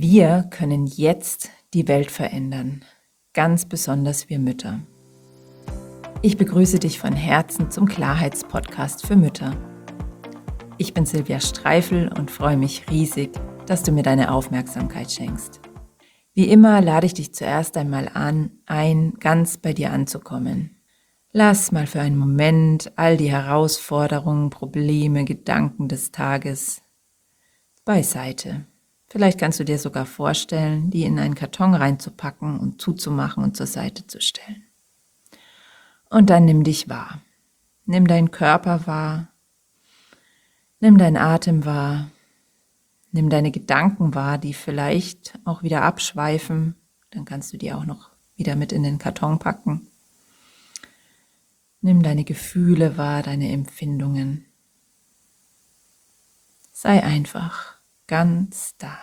Wir können jetzt die Welt verändern, ganz besonders wir Mütter. Ich begrüße dich von Herzen zum Klarheitspodcast für Mütter. Ich bin Silvia Streifel und freue mich riesig, dass du mir deine Aufmerksamkeit schenkst. Wie immer lade ich dich zuerst einmal ein, ganz bei dir anzukommen. Lass mal für einen Moment all die Herausforderungen, Probleme, Gedanken des Tages beiseite. Vielleicht kannst du dir sogar vorstellen, die in einen Karton reinzupacken und zuzumachen und zur Seite zu stellen. Und dann nimm dich wahr. Nimm deinen Körper wahr. Nimm deinen Atem wahr. Nimm deine Gedanken wahr, die vielleicht auch wieder abschweifen. Dann kannst du die auch noch wieder mit in den Karton packen. Nimm deine Gefühle wahr, deine Empfindungen. Sei einfach ganz da.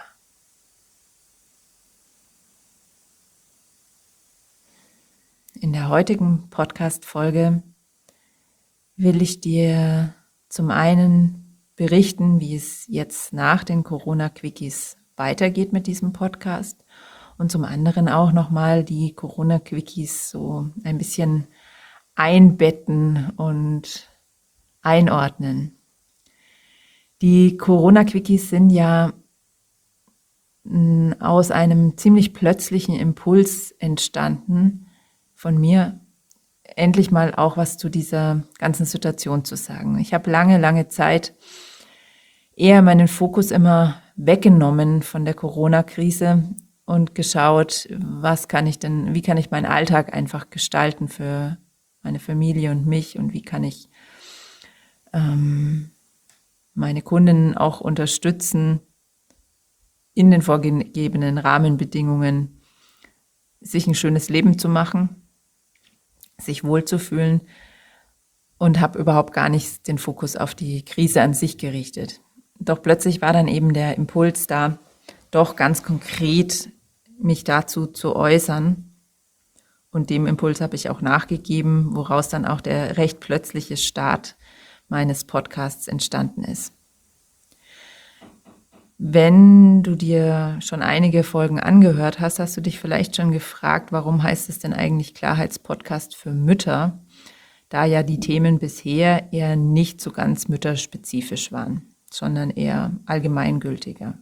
In der heutigen Podcast-Folge will ich dir zum einen berichten, wie es jetzt nach den Corona-Quickies weitergeht mit diesem Podcast und zum anderen auch nochmal die Corona-Quickies so ein bisschen einbetten und einordnen. Die Corona-Quickies sind ja aus einem ziemlich plötzlichen Impuls entstanden, von mir endlich mal auch was zu dieser ganzen Situation zu sagen. Ich habe lange Zeit eher meinen Fokus immer weggenommen von der Corona-Krise und geschaut, wie kann ich meinen Alltag einfach gestalten für meine Familie und mich und wie kann ich meine Kundinnen auch unterstützen, in den vorgegebenen Rahmenbedingungen sich ein schönes Leben zu machen, sich wohlzufühlen und habe überhaupt gar nicht den Fokus auf die Krise an sich gerichtet. Doch plötzlich war dann eben der Impuls da, doch ganz konkret mich dazu zu äußern. Und dem Impuls habe ich auch nachgegeben, woraus dann auch der recht plötzliche Start meines Podcasts entstanden ist. Wenn du dir schon einige Folgen angehört hast, hast du dich vielleicht schon gefragt, warum heißt es denn eigentlich Klarheitspodcast für Mütter, da ja die Themen bisher eher nicht so ganz mütterspezifisch waren, sondern eher allgemeingültiger.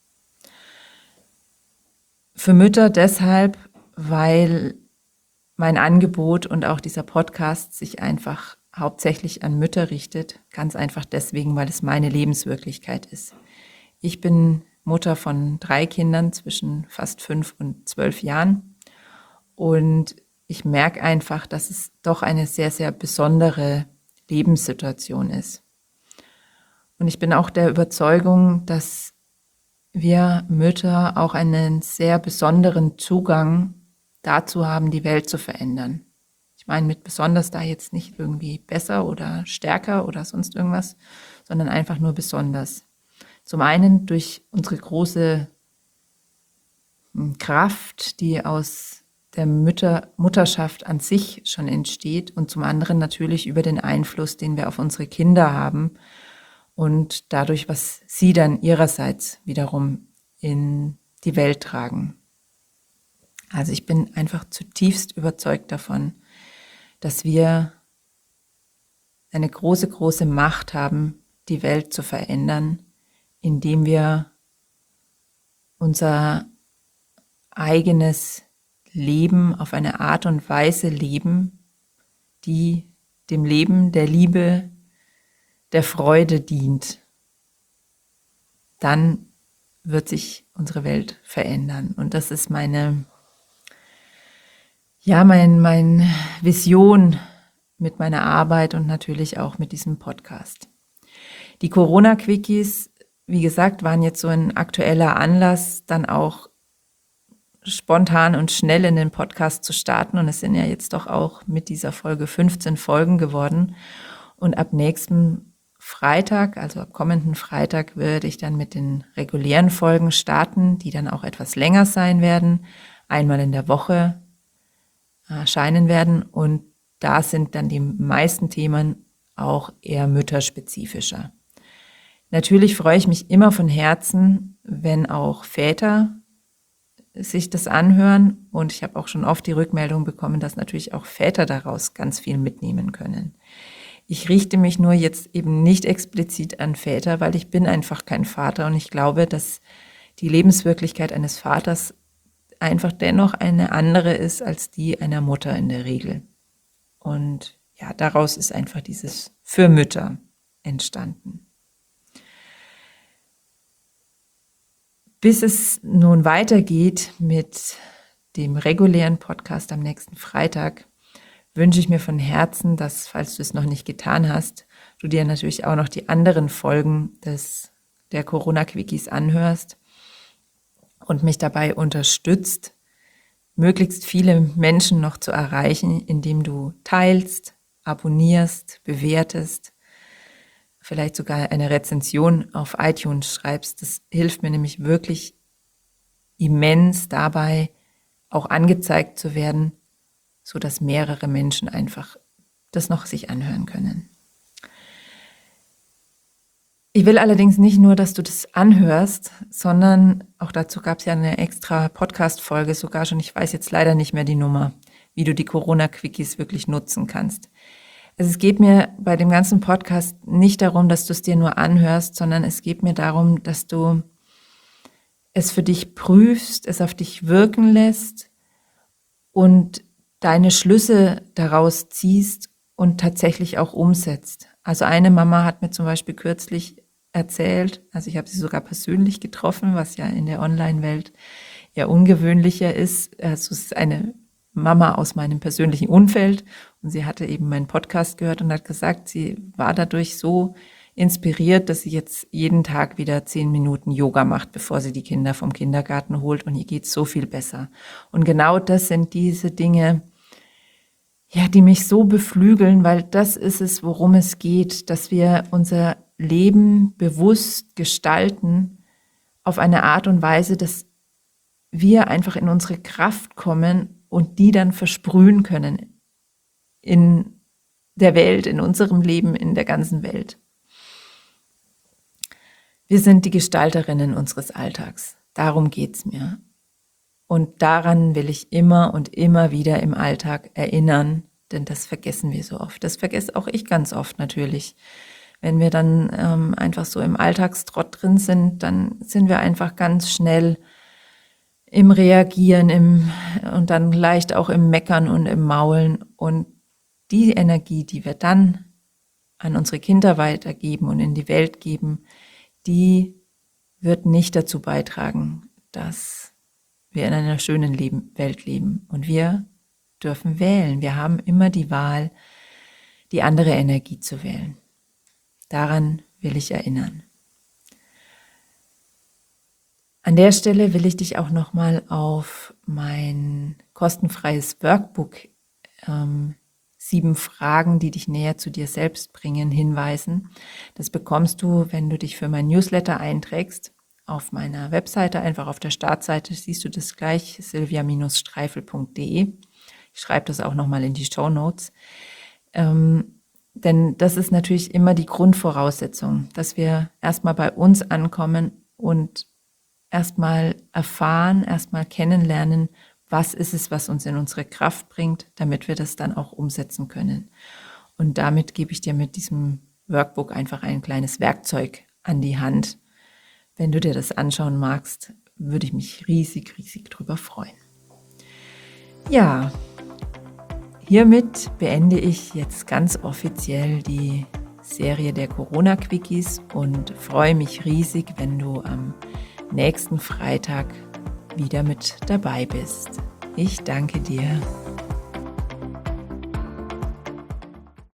Für Mütter deshalb, weil mein Angebot und auch dieser Podcast sich einfach hauptsächlich an Mütter richtet, ganz einfach deswegen, weil es meine Lebenswirklichkeit ist. Ich bin Mutter von 3 Kindern zwischen fast 5 und 12 Jahren und ich merke einfach, dass es doch eine sehr, sehr besondere Lebenssituation ist. Und ich bin auch der Überzeugung, dass wir Mütter auch einen sehr besonderen Zugang dazu haben, die Welt zu verändern. Ich meine mit besonders da jetzt nicht irgendwie besser oder stärker oder sonst irgendwas, sondern einfach nur besonders. Zum einen durch unsere große Kraft, die aus der Mutterschaft an sich schon entsteht und zum anderen natürlich über den Einfluss, den wir auf unsere Kinder haben und dadurch, was sie dann ihrerseits wiederum in die Welt tragen. Also ich bin einfach zutiefst überzeugt davon, dass wir eine große Macht haben, die Welt zu verändern, indem wir unser eigenes Leben auf eine Art und Weise leben, die dem Leben, der Liebe, der Freude dient. Dann wird sich unsere Welt verändern. Und das ist meine Vision mit meiner Arbeit und natürlich auch mit diesem Podcast. Die Corona-Quickies, wie gesagt, waren jetzt so ein aktueller Anlass, dann auch spontan und schnell in den Podcast zu starten. Und es sind ja jetzt doch auch mit dieser Folge 15 Folgen geworden. Und ab nächsten Freitag, also ab kommenden Freitag, werde ich dann mit den regulären Folgen starten, die dann auch etwas länger sein werden, einmal in der Woche erscheinen werden. Und da sind dann die meisten Themen auch eher mütterspezifischer. Natürlich freue ich mich immer von Herzen, wenn auch Väter sich das anhören und ich habe auch schon oft die Rückmeldung bekommen, dass natürlich auch Väter daraus ganz viel mitnehmen können. Ich richte mich nur jetzt eben nicht explizit an Väter, weil ich bin einfach kein Vater und ich glaube, dass die Lebenswirklichkeit eines Vaters einfach dennoch eine andere ist als die einer Mutter in der Regel. Und ja, daraus ist einfach dieses für Mütter entstanden. Bis es nun weitergeht mit dem regulären Podcast am nächsten Freitag, wünsche ich mir von Herzen, dass, falls du es noch nicht getan hast, du dir natürlich auch noch die anderen Folgen der Corona-Quickies anhörst und mich dabei unterstützt, möglichst viele Menschen noch zu erreichen, indem du teilst, abonnierst, bewertest, vielleicht sogar eine Rezension auf iTunes schreibst. Das hilft mir nämlich wirklich immens dabei, auch angezeigt zu werden, so dass mehrere Menschen einfach das noch sich anhören können. Ich will allerdings nicht nur, dass du das anhörst, sondern auch dazu gab es ja eine extra Podcast-Folge sogar schon. Ich weiß jetzt leider nicht mehr die Nummer, wie du die Corona-Quickies wirklich nutzen kannst. Also es geht mir bei dem ganzen Podcast nicht darum, dass du es dir nur anhörst, sondern es geht mir darum, dass du es für dich prüfst, es auf dich wirken lässt und deine Schlüsse daraus ziehst und tatsächlich auch umsetzt. Also eine Mama hat mir zum Beispiel kürzlich erzählt, also ich habe sie sogar persönlich getroffen, was ja in der Online-Welt eher ungewöhnlicher ist. Also es ist eine Mama aus meinem persönlichen Umfeld und sie hatte eben meinen Podcast gehört und hat gesagt, sie war dadurch so inspiriert, dass sie jetzt jeden Tag wieder 10 Minuten Yoga macht, bevor sie die Kinder vom Kindergarten holt und ihr geht's so viel besser. Und genau das sind diese Dinge, ja, die mich so beflügeln, weil das ist es, worum es geht, dass wir unser Leben bewusst gestalten auf eine Art und Weise, dass wir einfach in unsere Kraft kommen und die dann versprühen können in der Welt, in unserem Leben, in der ganzen Welt. Wir sind die Gestalterinnen unseres Alltags. Darum geht's mir. Und daran will ich immer und immer wieder im Alltag erinnern, denn das vergessen wir so oft. Das vergesse auch ich ganz oft natürlich. Wenn wir dann einfach so im Alltagstrott drin sind, dann sind wir einfach ganz schnell im Reagieren und dann leicht auch im Meckern und im Maulen. Und die Energie, die wir dann an unsere Kinder weitergeben und in die Welt geben, die wird nicht dazu beitragen, dass wir in einer schönen Welt leben. Und wir dürfen wählen. Wir haben immer die Wahl, die andere Energie zu wählen. Daran will ich erinnern. An der Stelle will ich dich auch nochmal auf mein kostenfreies Workbook 7 Fragen, die dich näher zu dir selbst bringen, hinweisen. Das bekommst du, wenn du dich für mein Newsletter einträgst. Auf meiner Webseite, einfach auf der Startseite, siehst du das gleich, sylvia-streifel.de. Ich schreibe das auch nochmal in die Shownotes. Denn das ist natürlich immer die Grundvoraussetzung, dass wir erstmal bei uns ankommen und erstmal erfahren, erstmal kennenlernen, was ist es, was uns in unsere Kraft bringt, damit wir das dann auch umsetzen können. Und damit gebe ich dir mit diesem Workbook einfach ein kleines Werkzeug an die Hand. Wenn du dir das anschauen magst, würde ich mich riesig, riesig drüber freuen. Ja, hiermit beende ich jetzt ganz offiziell die Serie der Corona-Quickies und freue mich riesig, wenn du am nächsten Freitag wieder mit dabei bist. Ich danke dir.